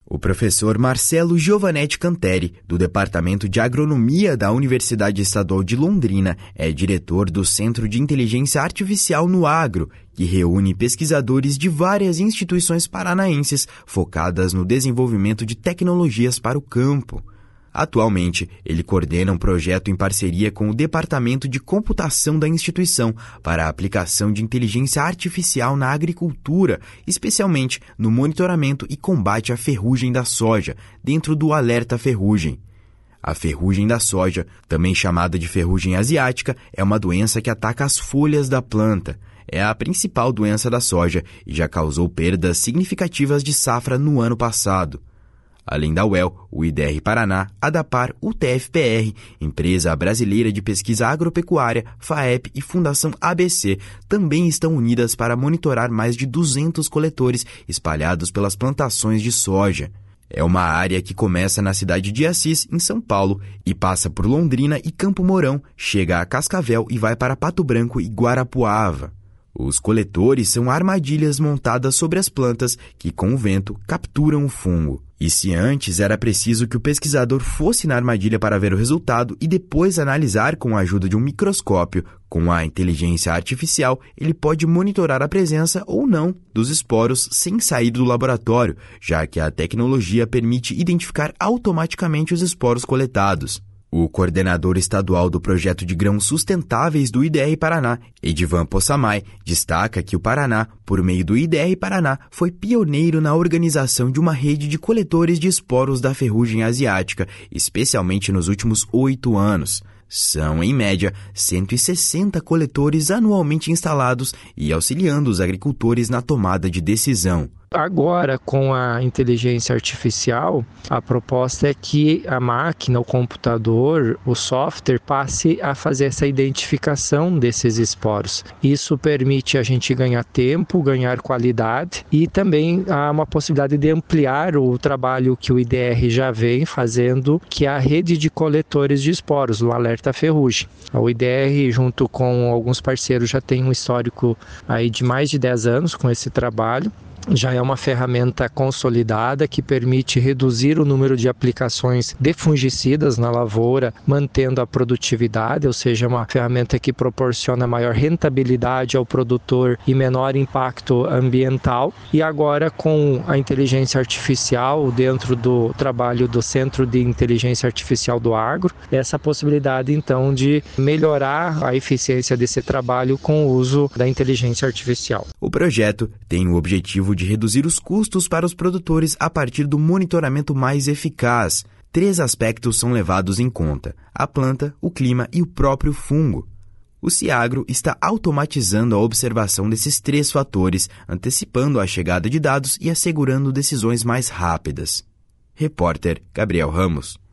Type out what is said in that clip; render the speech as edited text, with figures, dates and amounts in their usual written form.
O professor Marcelo Giovanetti Canteri, do Departamento de Agronomia da Universidade Estadual de Londrina, é diretor do Centro de Inteligência Artificial no Agro, que reúne pesquisadores de várias instituições paranaenses focadas no desenvolvimento de tecnologias para o campo. Atualmente, ele coordena um projeto em parceria com o Departamento de Computação da instituição para a aplicação de inteligência artificial na agricultura, especialmente no monitoramento e combate à ferrugem da soja, dentro do Alerta Ferrugem. A ferrugem da soja, também chamada de ferrugem asiática, é uma doença que ataca as folhas da planta. É a principal doença da soja e já causou perdas significativas de safra no ano passado. Além da UEL, o IDR Paraná, a ADAPAR, o TFPR, Empresa Brasileira de Pesquisa Agropecuária, FAEP e Fundação ABC também estão unidas para monitorar mais de 200 coletores espalhados pelas plantações de soja. É uma área que começa na cidade de Assis, em São Paulo, e passa por Londrina e Campo Mourão, chega a Cascavel e vai para Pato Branco e Guarapuava. Os coletores são armadilhas montadas sobre as plantas que, com o vento, capturam o fungo. E se antes era preciso que o pesquisador fosse na armadilha para ver o resultado e depois analisar com a ajuda de um microscópio, com a inteligência artificial, ele pode monitorar a presença ou não dos esporos sem sair do laboratório, já que a tecnologia permite identificar automaticamente os esporos coletados. O coordenador estadual do projeto de grãos sustentáveis do IDR Paraná, Edivan Possamay, destaca que o Paraná, por meio do IDR Paraná, foi pioneiro na organização de uma rede de coletores de esporos da ferrugem asiática, especialmente nos últimos 8 anos. São, em média, 160 coletores anualmente instalados e auxiliando os agricultores na tomada de decisão. Agora, com a inteligência artificial, a proposta é que a máquina, o computador, o software passe a fazer essa identificação desses esporos. Isso permite a gente ganhar tempo, ganhar qualidade e também há uma possibilidade de ampliar o trabalho que o IDR já vem fazendo, que é a rede de coletores de esporos, o Alerta Ferrugem. O IDR, junto com alguns parceiros, já tem um histórico aí de mais de 10 anos com esse trabalho. Já é uma ferramenta consolidada que permite reduzir o número de aplicações de fungicidas na lavoura, mantendo a produtividade, ou seja, uma ferramenta que proporciona maior rentabilidade ao produtor e menor impacto ambiental. E agora, com a inteligência artificial dentro do trabalho do Centro de Inteligência Artificial do Agro, essa possibilidade então de melhorar a eficiência desse trabalho com o uso da inteligência artificial. O projeto tem o objetivo de reduzir os custos para os produtores a partir do monitoramento mais eficaz. 3 aspectos são levados em conta: a planta, o clima e o próprio fungo. O Ciagro está automatizando a observação desses 3 fatores, antecipando a chegada de dados e assegurando decisões mais rápidas. Repórter Gabriel Ramos.